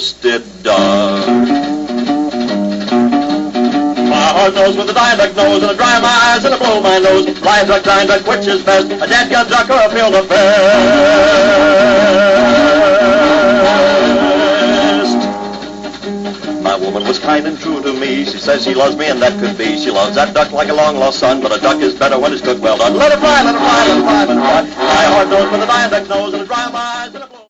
roasted duck. My hard nose with a dying duck nose, and a dry my eyes and a blow my nose. Live duck, dying duck, which is best? A dead gut duck or a field of best? My woman was kind and true to me. She says she loves me, and that could be. She loves that duck like a long-lost son, but a duck is better when it's cooked well done. Let it fly, let it fly, let it fly, let it fly. My hard nose with a dying duck nose, and a dry my eyes and a